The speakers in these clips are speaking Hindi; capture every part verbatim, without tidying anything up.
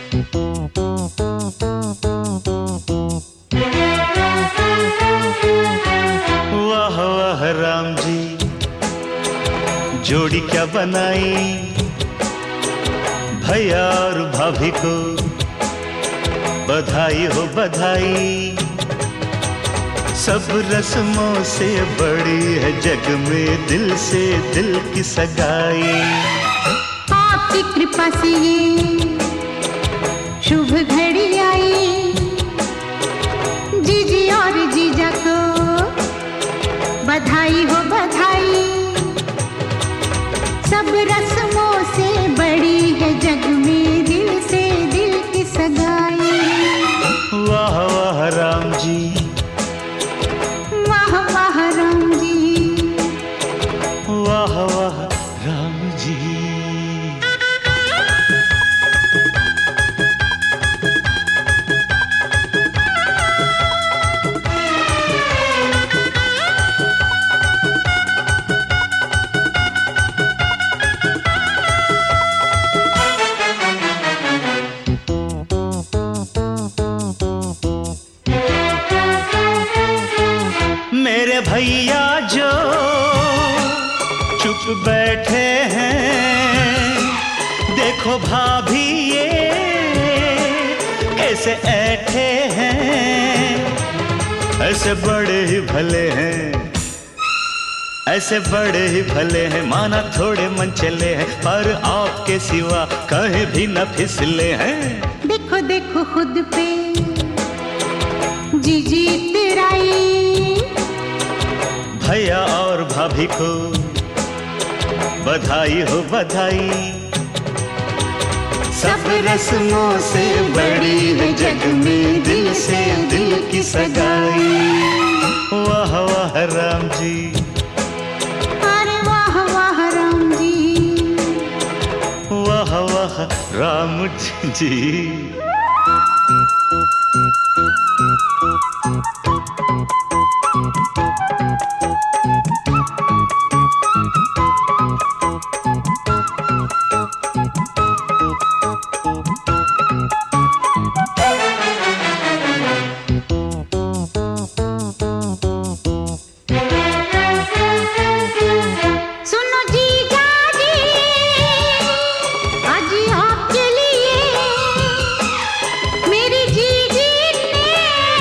वाह वाह राम जी, जोड़ी क्या बनाई, भैया और भाभी को बधाई हो बधाई। सब रस्मों से बड़ी है जग में दिल से दिल की सगाई। आपकी कृपा से ये शुभ घड़ी आई, जीजी और जीजा को बधाई हो बधाई। सब रस्मों से बड़ी है जग में दिल से दिल की सगाई। वाह वाह राम जी, वाह वाह राम जी, वाह वाह राम जी। मेरे भैया जो चुप बैठे हैं, देखो भाभी ये कैसे ऐठे हैं। ऐसे बड़े ही भले हैं, ऐसे बड़े ही भले हैं, माना थोड़े मन चले हैं, पर आपके सिवा कहीं भी न फिसले हैं। देखो देखो खुद पे जीजी तेराई, भैया और भाभी को बधाई हो बधाई। सब रस्मों से बड़ी है जग में दिल से दिल की सगाई। वाह वाह राम जी, अरे वाह वाह राम जी, वाह वाह राम जी। सुनो जीजा जी, आज आपके लिए मेरी जीजी ने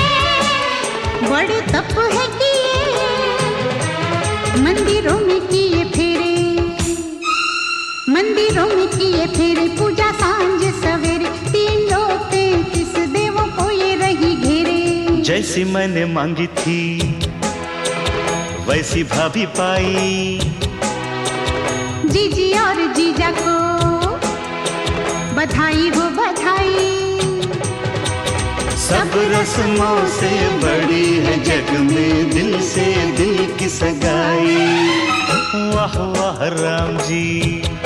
बड़े तप है किए, मंदिरों में किए फेरे, मंदिरों में किए फेरे, पूजा सांझ सवेरे, तीन लोग तैंतीस देवों को ये रही घेरे। जैसी मैंने मांगी थी वैसी भाभी पाई, जीजी और जीजा को बधाई हो बधाई। सब रस्मों से बड़ी है जग में दिल से दिल की सगाई। वाह वाह राम जी,